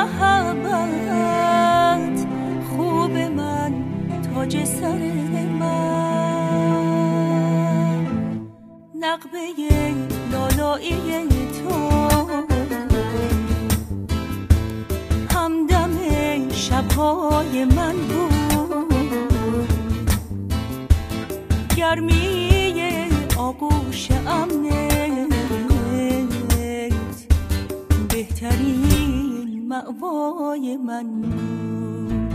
محبت خوب من، تاج سر من، نغمه لالایی تو همدم شبهای من بود، گرمی آغوش امنت بهترین مأوای من بود.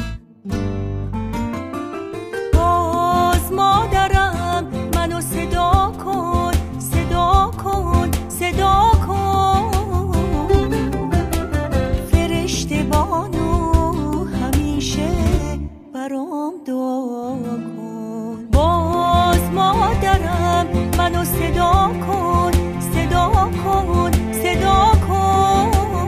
باز مادرم منو صدا کن، صدا کن، صدا کن، فرشته بانو همیشه برام دعا کن. باز مادرم منو صدا کن، صدا کن، صدا کن،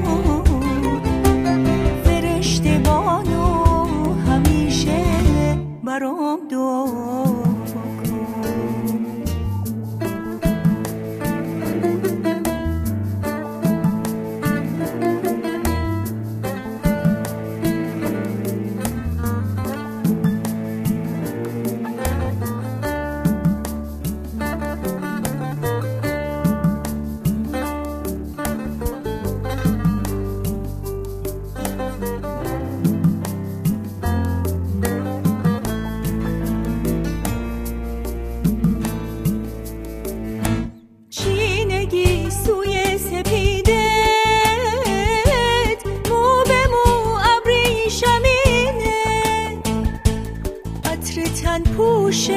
فرشته بانو همیشه برام دعا کن. پوشت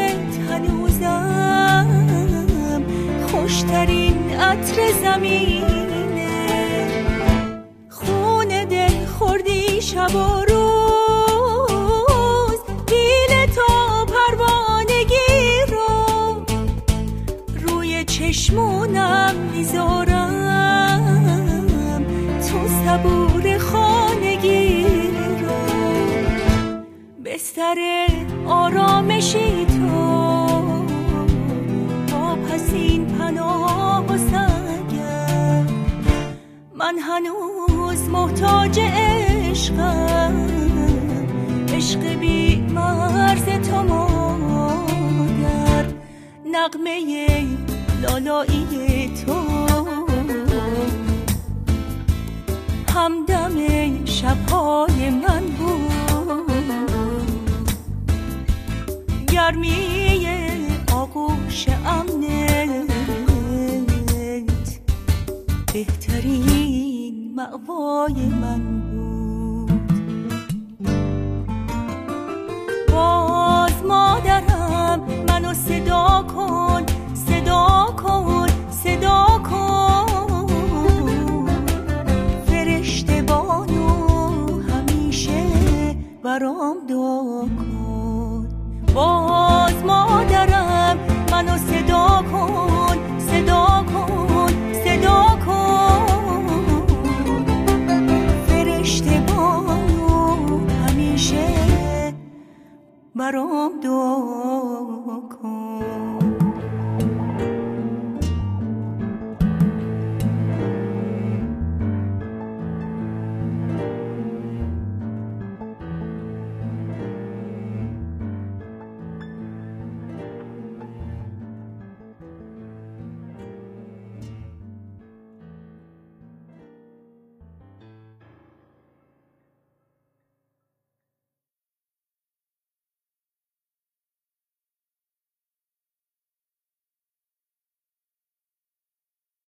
هنوزم خوشترین عطر زمینه، خون دل خوردی شب و روز، دیل تا پروانگی رو روی چشمونم میذارم، تو صبور خانگی رو بستر آرامشی تو با پسین پناه و سنگم، من هنوز محتاج عشقم، عشق بی مرز تو مادر، نغمه لالایی تو همدم شبهای من بود، گرمی آغوش امنت بهترین مأوای من بود.